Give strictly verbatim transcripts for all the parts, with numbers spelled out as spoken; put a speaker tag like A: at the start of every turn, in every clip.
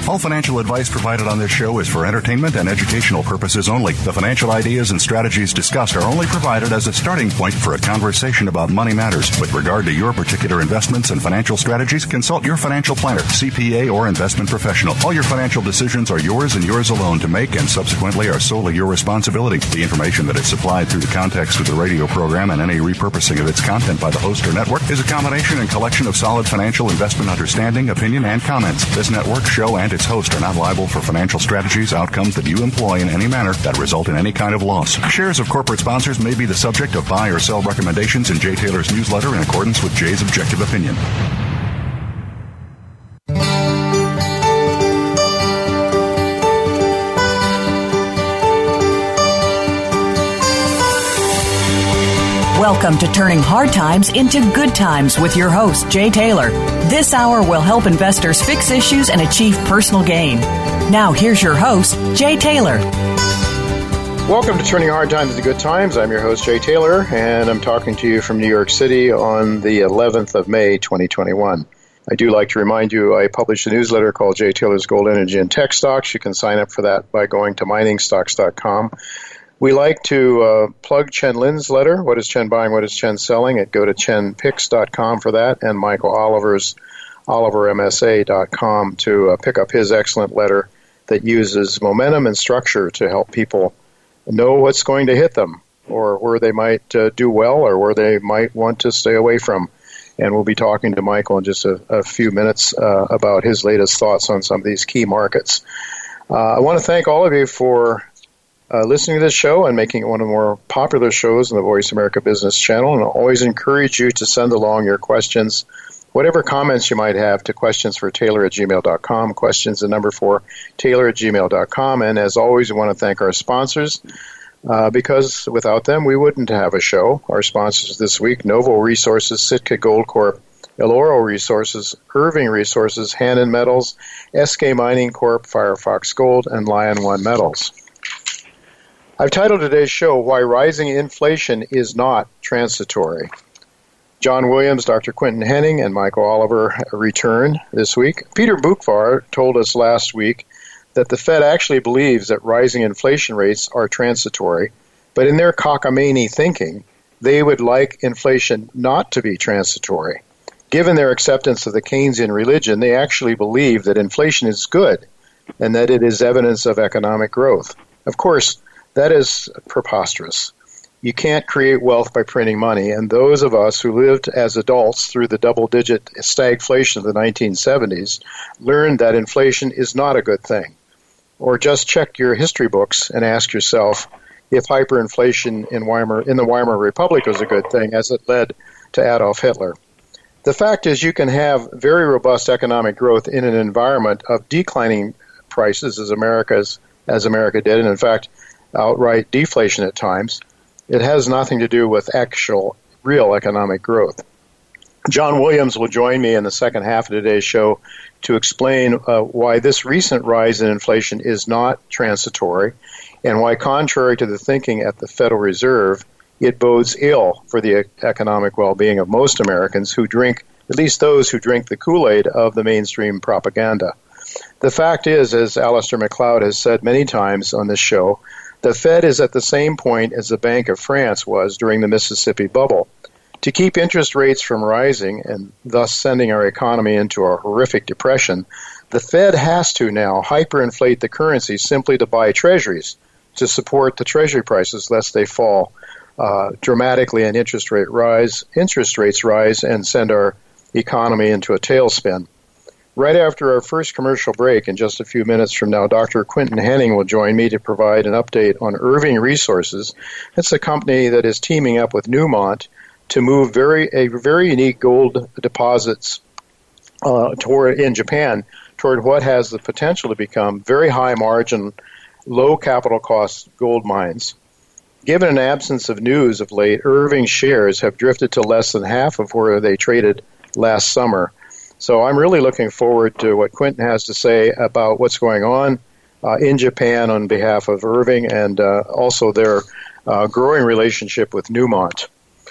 A: All financial advice provided on this show is for entertainment and educational purposes only. The financial ideas and strategies discussed are only provided as a starting point for a conversation about money matters. With regard to your particular investments and financial strategies, consult your financial planner, C P A, or investment professional. All your financial decisions are yours and yours alone to make, and subsequently are solely your responsibility. The information that is supplied through the context of the radio program and any repurposing of its content by the host or network is a combination and collection of solid financial investment understanding, opinion, and comments. This network, show, and its host are not liable for financial strategies, outcomes that you employ in any manner that result in any kind of loss. Shares of corporate sponsors may be the subject of buy or sell recommendations in Jay Taylor's newsletter in accordance with Jay's objective opinion.
B: Welcome to Turning Hard Times into Good Times with your host, Jay Taylor. This hour will help investors fix issues and achieve personal gain. Now, here's your host, Jay Taylor.
C: Welcome to Turning Hard Times into Good Times. I'm your host, Jay Taylor, and I'm talking to you from New York City on the eleventh of May, twenty twenty-one. I do like to remind you I publish a newsletter called Jay Taylor's Gold, Energy, and Tech Stocks. You can sign up for that by going to mining stocks dot com. We like to uh, plug Chen Lin's letter, What is Chen Buying, What is Chen Selling? At go to chen picks dot com for that, and Michael Oliver's oliver m s a dot com to uh, pick up his excellent letter that uses momentum and structure to help people know what's going to hit them, or where they might uh, do well, or where they might want to stay away from. And we'll be talking to Michael in just a, a few minutes uh, about his latest thoughts on some of these key markets. Uh, I want to thank all of you for Uh, listening to this show and making it one of the more popular shows on the Voice America Business Channel. And I always encourage you to send along your questions, whatever comments you might have, to questions for Taylor at gmail dot com, questions the number for Taylor at gmail dot com. And as always, we want to thank our sponsors, uh, because without them, we wouldn't have a show. Our sponsors this week: Novo Resources, Sitka Gold Corp, Eloro Resources, Irving Resources, Hannon Metals, S K Mining Corp, Firefox Gold, and Lion One Metals. I've titled today's show, Why Rising Inflation is Not Transitory. John Williams, Doctor Quinton Henning, and Michael Oliver return this week. Peter Boockvar told us last week that the Fed actually believes that rising inflation rates are transitory, but in their cockamamie thinking, they would like inflation not to be transitory. Given their acceptance of the Keynesian religion, they actually believe that inflation is good and that it is evidence of economic growth. Of course, that is preposterous. You can't create wealth by printing money, and those of us who lived as adults through the double-digit stagflation of the nineteen seventies learned that inflation is not a good thing. Or just check your history books and ask yourself if hyperinflation in Weimar, in the Weimar Republic was a good thing, as it led to Adolf Hitler. The fact is, you can have very robust economic growth in an environment of declining prices, as America's as America did, and in fact, outright deflation at times. It has nothing to do with actual, real economic growth. John Williams will join me in the second half of today's show to explain uh, why this recent rise in inflation is not transitory, and why, contrary to the thinking at the Federal Reserve, it bodes ill for the economic well-being of most Americans who drink, at least those who drink the Kool-Aid of the mainstream propaganda. The fact is, as Alistair MacLeod has said many times on this show, the Fed is at the same point as the Bank of France was during the Mississippi bubble. To keep interest rates from rising and thus sending our economy into a horrific depression, the Fed has to now hyperinflate the currency simply to buy treasuries to support the treasury prices lest they fall uh, dramatically and interest rate rise, interest rates rise and send our economy into a tailspin. Right after our first commercial break, in just a few minutes from now, Doctor Quinton Henning will join me to provide an update on Irving Resources. It's a company that is teaming up with Newmont to move very a very unique gold deposits uh, toward in Japan toward what has the potential to become very high margin, low capital cost gold mines. Given an absence of news of late, Irving shares have drifted to less than half of where they traded last summer. So I'm really looking forward to what Quinton has to say about what's going on uh, in Japan on behalf of Irving, and uh, also their uh, growing relationship with Newmont.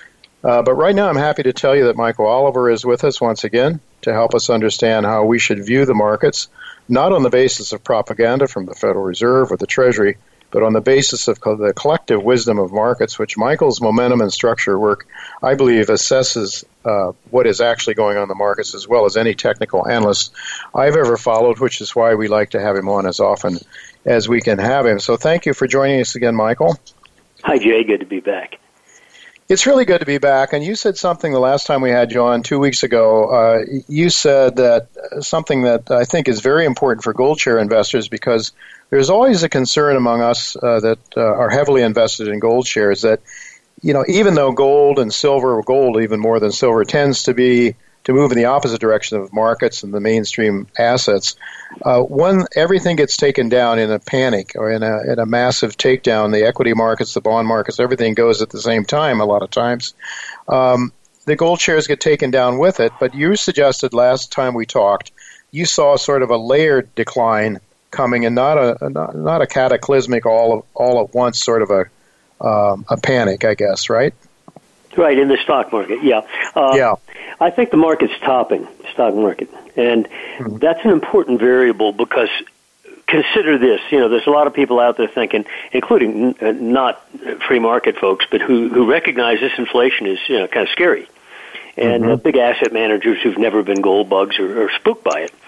C: Uh, but right now, I'm happy to tell you that Michael Oliver is with us once again to help us understand how we should view the markets, not on the basis of propaganda from the Federal Reserve or the Treasury, but on the basis of co- the collective wisdom of markets, which Michael's momentum and structure work, I believe, assesses uh, what is actually going on in the markets as well as any technical analyst I've ever followed, which is why we like to have him on as often as we can have him. So thank you for joining us again, Michael.
D: Hi, Jay. Good to be back.
C: It's really good to be back. And you said something the last time we had you on two weeks ago. Uh, you said that something that I think is very important for gold share investors, because there's always a concern among us uh, that uh, are heavily invested in gold shares that, you know, even though gold and silver, or gold even more than silver, tends to be to move in the opposite direction of markets and the mainstream assets, uh, when everything gets taken down in a panic or in a, in a massive takedown, the equity markets, the bond markets, everything goes at the same time a lot of times. Um, the gold shares get taken down with it, but you suggested last time we talked, you saw sort of a layered decline coming, and not a not, not a cataclysmic all all at once sort of a um, a panic, I guess, right?
D: Right, in the stock market, yeah. Uh,
C: yeah.
D: I think the market's topping, stock market, and mm-hmm. that's an important variable because consider this, you know, there's a lot of people out there thinking, including uh, not free market folks, but who, who recognize this inflation is, you know, kind of scary. And mm-hmm. uh, big asset managers who've never been gold bugs are, are spooked by it.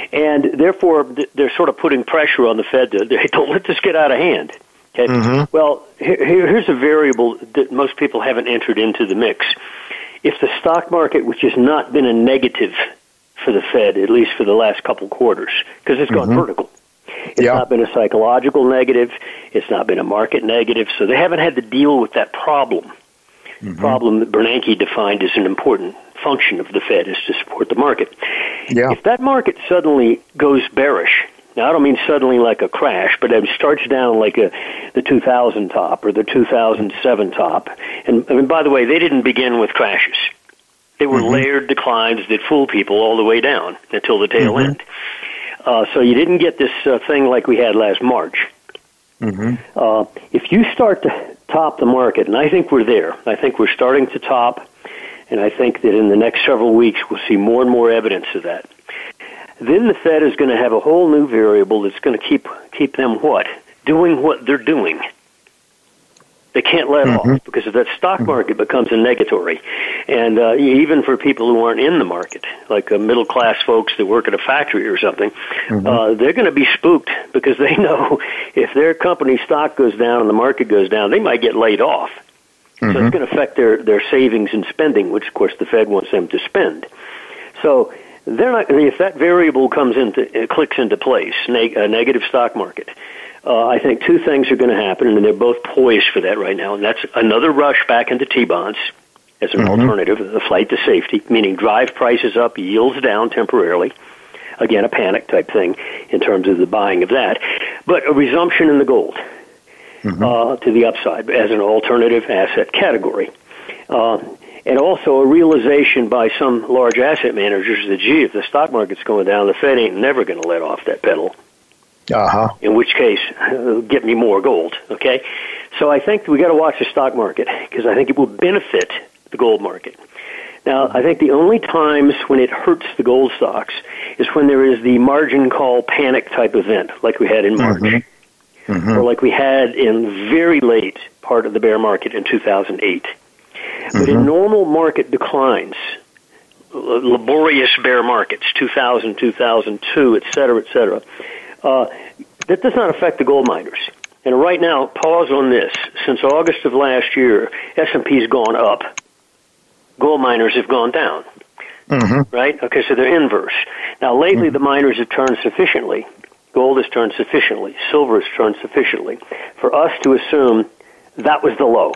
D: And therefore, they're sort of putting pressure on the Fed to, hey, don't let this get out of hand. Okay? Mm-hmm. Well, here, here's a variable that most people haven't entered into the mix. If the stock market, which has not been a negative for the Fed, at least for the last couple quarters, because it's gone mm-hmm. vertical. It's yeah. not been a psychological negative. It's not been a market negative. So they haven't had to deal with that problem. Mm-hmm. Problem that Bernanke defined as an important function of the Fed is to support the market. Yeah. If that market suddenly goes bearish, now I don't mean suddenly like a crash, but it starts down like a the two thousand top or the two thousand seven top. And I mean, by the way, they didn't begin with crashes. They were mm-hmm. layered declines that fool people all the way down until the tail mm-hmm. end. Uh, so you didn't get this uh, thing like we had last March. Mm-hmm. Uh, if you start to top the market, and I think we're there. I think we're starting to top, and I think that in the next several weeks we'll see more and more evidence of that. Then the Fed is going to have a whole new variable that's going to keep keep them what? Doing what they're doing. They can't let mm-hmm. off, because if that stock market becomes a negatory, and uh, even for people who aren't in the market, like uh, middle-class folks that work at a factory or something, mm-hmm. uh, they're going to be spooked because they know if their company stock goes down and the market goes down, they might get laid off. Mm-hmm. So it's going to affect their, their savings and spending, which, of course, the Fed wants them to spend. So they're not. If that variable comes into, it clicks into place, neg- a negative stock market, Uh, I think two things are going to happen, and they're both poised for that right now, and that's another rush back into T-bonds as an mm-hmm. alternative, a flight to safety, meaning drive prices up, yields down temporarily. Again, a panic type thing in terms of the buying of that. But a resumption in the gold mm-hmm. uh, to the upside as an alternative asset category. Uh, and also a realization by some large asset managers that, gee, if the stock market's going down, the Fed ain't never going to let off that pedal. Uh-huh. In which case, uh, get me more gold, okay? So I think we got to watch the stock market because I think it will benefit the gold market. Now, I think the only times when it hurts the gold stocks is when there is the margin call panic type event like we had in March mm-hmm. Mm-hmm. or like we had in very late part of the bear market in two thousand eight. Mm-hmm. But in normal market declines, laborious bear markets, two thousand, two thousand two, et cetera, et cetera, Uh, that does not affect the gold miners. And right now, pause on this. Since August of last year, S and P's gone up. Gold miners have gone down. Mm-hmm. Right? Okay, so they're inverse. Now, lately, mm-hmm. the miners have turned sufficiently. Gold has turned sufficiently. Silver has turned sufficiently for us to assume that was the low.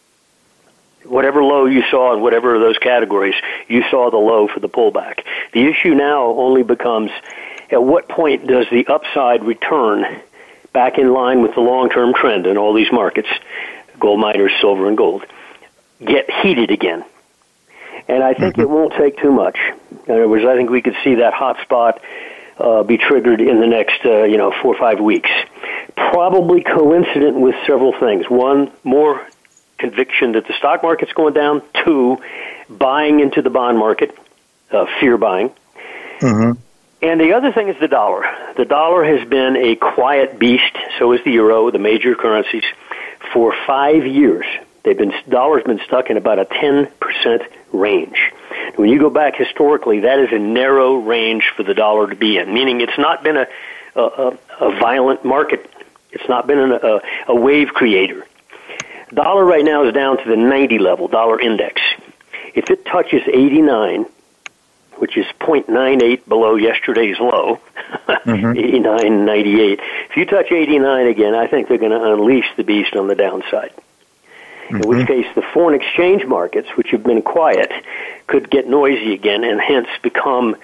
D: Whatever low you saw in whatever of those categories, you saw the low for the pullback. The issue now only becomes, at what point does the upside return back in line with the long-term trend in all these markets, gold miners, silver, and gold, get heated again? And I think mm-hmm. it won't take too much. In other words, I think we could see that hot spot uh, be triggered in the next, uh, you know, four or five weeks. Probably coincident with several things. One, more conviction that the stock market's going down. Two, buying into the bond market, uh, fear buying. Mm-hmm. And the other thing is the dollar. The dollar has been a quiet beast, so is the euro, the major currencies, for five years. They've been dollar's been stuck in about a ten percent range. When you go back historically, that is a narrow range for the dollar to be in, meaning it's not been a a, a violent market. It's not been an, a, a wave creator. Dollar right now is down to the ninety level, dollar index. If it touches eighty-nine, which is zero point nine eight below yesterday's low, mm-hmm. eighty-nine ninety-eight. If you touch eighty-nine again, I think they're going to unleash the beast on the downside. Mm-hmm. In which case, the foreign exchange markets, which have been quiet, could get noisy again and hence become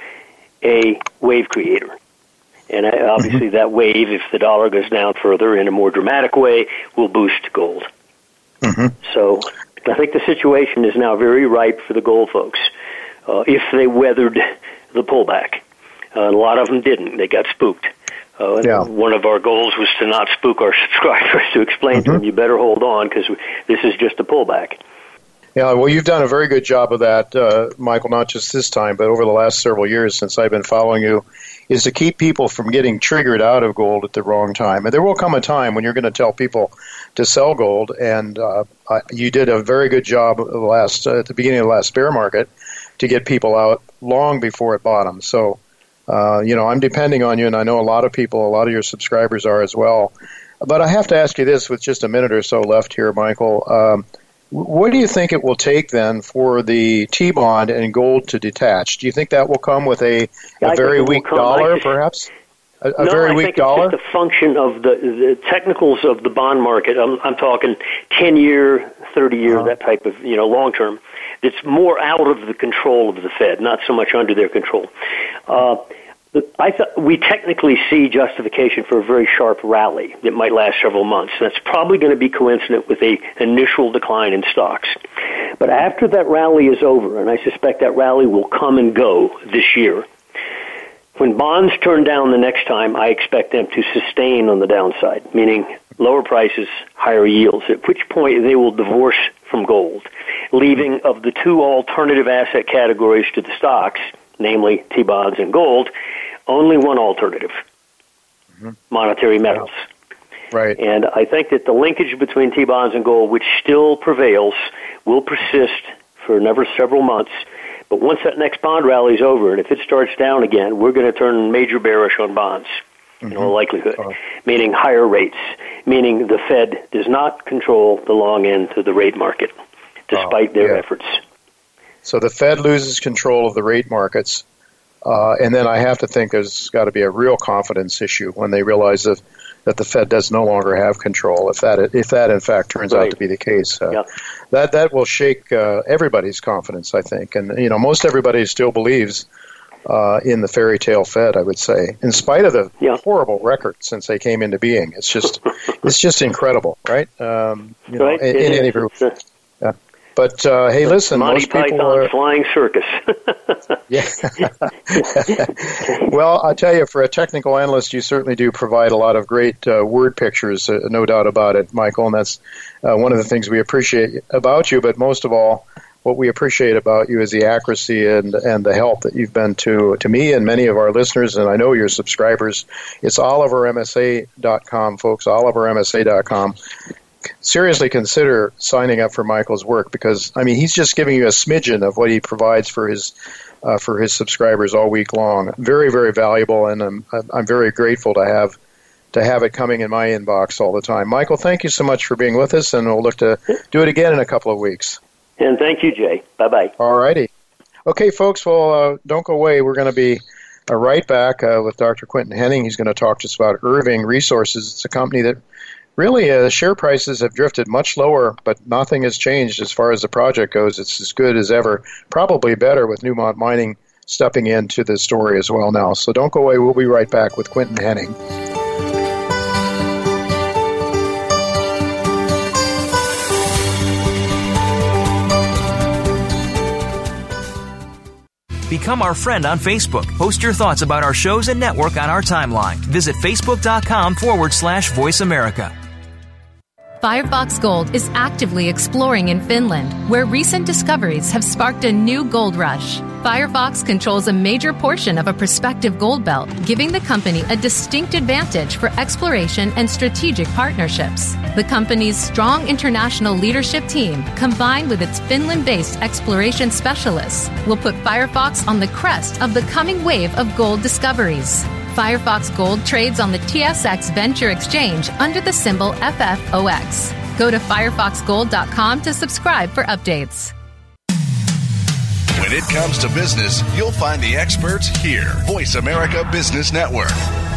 D: a wave creator. And obviously mm-hmm. that wave, if the dollar goes down further in a more dramatic way, will boost gold. Mm-hmm. So I think the situation is now very ripe for the gold folks. Uh, if they weathered the pullback. Uh, a lot of them didn't. They got spooked. Uh, yeah. One of our goals was to not spook our subscribers, to explain mm-hmm. to them, you better hold on because this is just a pullback.
C: Yeah, well, you've done a very good job of that, uh, Michael, not just this time, but over the last several years since I've been following you, is to keep people from getting triggered out of gold at the wrong time. And there will come a time when you're going to tell people to sell gold, and uh, you did a very good job of the last, uh, at the beginning of the last bear market to get people out long before it bottomed. So, uh, you know, I'm depending on you, and I know a lot of people, a lot of your subscribers are as well. But I have to ask you this with just a minute or so left here, Michael. Um, what do you think it will take then for the T-bond and gold to detach? Do you think that will come with a, a very weak dollar, just, perhaps? A, a
D: no,
C: very
D: I
C: weak
D: think
C: dollar?
D: It's just a function of the, the technicals of the bond market. I'm, I'm talking ten-year, thirty-year, uh-huh. that type of, you know, long-term. It's more out of the control of the Fed, not so much under their control. Uh, I th- we technically see justification for a very sharp rally that might last several months. That's probably going to be coincident with a initial decline in stocks. But after that rally is over, and I suspect that rally will come and go this year, when bonds turn down the next time, I expect them to sustain on the downside, meaning lower prices, higher yields, at which point they will divorce from gold, leaving of the two alternative asset categories to the stocks, namely T-bonds and gold, only one alternative, mm-hmm. monetary metals.
C: Right.
D: And I think that the linkage between T-bonds and gold, which still prevails, will persist for another several months. But once that next bond rally is over, and if it starts down again, we're going to turn major bearish on bonds, mm-hmm. in all likelihood, oh. meaning higher rates, meaning the Fed does not control the long end of the rate market, despite oh, their
C: yeah.
D: efforts.
C: So the Fed loses control of the rate markets, uh, and then I have to think there's got to be a real confidence issue when they realize that, that the Fed does no longer have control, if that if that in fact turns right. out to be the case. Uh, yeah. That that will shake uh, everybody's confidence, I think. And, you know, most everybody still believes uh, in the fairy tale Fed, I would say, in spite of the yeah. horrible record since they came into being. It's just it's just incredible, right? Um, you know,
D: right.
C: in, in any group. Yeah. But, uh, hey, listen,
D: Monty
C: most people
D: Python's
C: are...
D: Flying Circus.
C: yeah. Well, I'll tell you, for a technical analyst, you certainly do provide a lot of great uh, word pictures, uh, no doubt about it, Michael, and that's uh, one of the things we appreciate about you. But most of all, what we appreciate about you is the accuracy and, and the help that you've been to, to me and many of our listeners, and I know your subscribers. It's Oliver M S A dot com, folks, Oliver M S A dot com. Seriously consider signing up for Michael's work because, I mean, he's just giving you a smidgen of what he provides for his uh, for his subscribers all week long. Very, very valuable, and I'm I'm very grateful to have to have it coming in my inbox all the time. Michael, thank you so much for being with us, and we'll look to do it again in a couple of weeks.
D: And thank you, Jay. Bye-bye.
C: All righty. Okay, folks, well, uh, don't go away. We're going to be uh, right back uh, with Doctor Quentin Henning. He's going to talk to us about Irving Resources. It's a company that really, uh, share prices have drifted much lower, but nothing has changed as far as the project goes. It's as good as ever, probably better with Newmont Mining stepping into the story as well now. So don't go away. We'll be right back with Quentin Henning.
E: Become our friend on Facebook. Post your thoughts about our shows and network on our timeline. Visit facebook.com forward slash Voice America.
F: Firefox Gold is actively exploring in Finland, where recent discoveries have sparked a new gold rush. Firefox controls a major portion of a prospective gold belt, giving the company a distinct advantage for exploration and strategic partnerships. The company's strong international leadership team, combined with its Finland-based exploration specialists, will put Firefox on the crest of the coming wave of gold discoveries. Firefox Gold trades on the T S X Venture Exchange under the symbol F F O X. Go to firefox gold dot com to subscribe for updates.
G: When it comes to business, you'll find the experts here. Voice America Business Network.